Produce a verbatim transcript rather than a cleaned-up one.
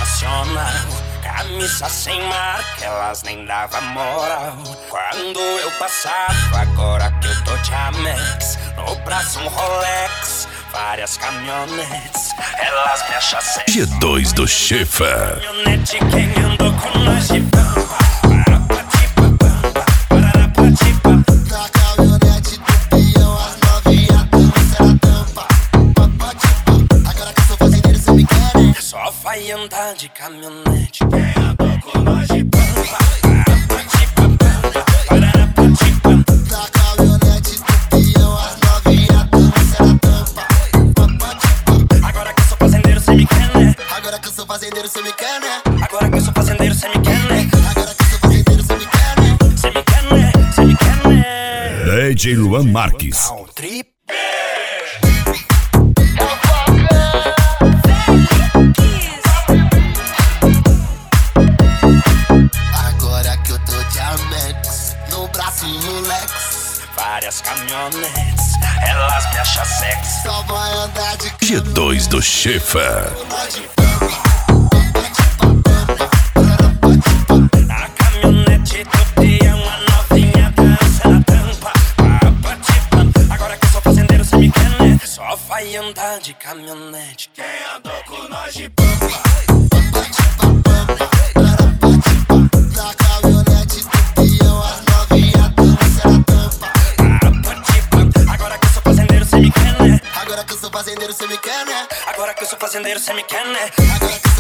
nacional, camisa sem marca, elas nem davam moral. Quando eu passava, agora que eu tô de Amex, no braço um Rolex, várias caminhonetes, elas me acham sem. G dois do Schiffer. Caminhonete, quem andou com nós de pampa. Na caminhonete do peão, as novinhas dançam na tampa. Agora que eu sou fazendeiro, cê me quer, né? Só vai andar de caminhonete quem andou com nós de pampa. Na caminhonete do peão, as novinhas dançam na tampa. Agora que eu sou fazendeiro, cê me quer, né? Agora que eu sou fazendeiro, cê me quer, né? Agora que eu sou fazendeiro, cê me quer, né? Agora que eu sou fazendeiro, cê me quer, né? Cê me quer, né? Cê me quer, né? D J Luan Marques. Um trip. Agora que eu tô de Amex, no braço um Rolex, Várias caminhonetes, elas me acham sexy. só vai andar de G dois do Schiffer. A caminhonete do peão, a novinha dança na tampa. Agora que eu sou fazendeiro, cê me quer, né? Só vai andar de caminhonete quem andou com nós de pampa. Na caminhonete do peão, as novinhas dançam na tampa. Agora que eu sou fazendeiro, cê me quer, né? Agora que eu sou fazendeiro, cê me quer, né? Agora que eu sou fazendeiro, cê me quer, né? Agora que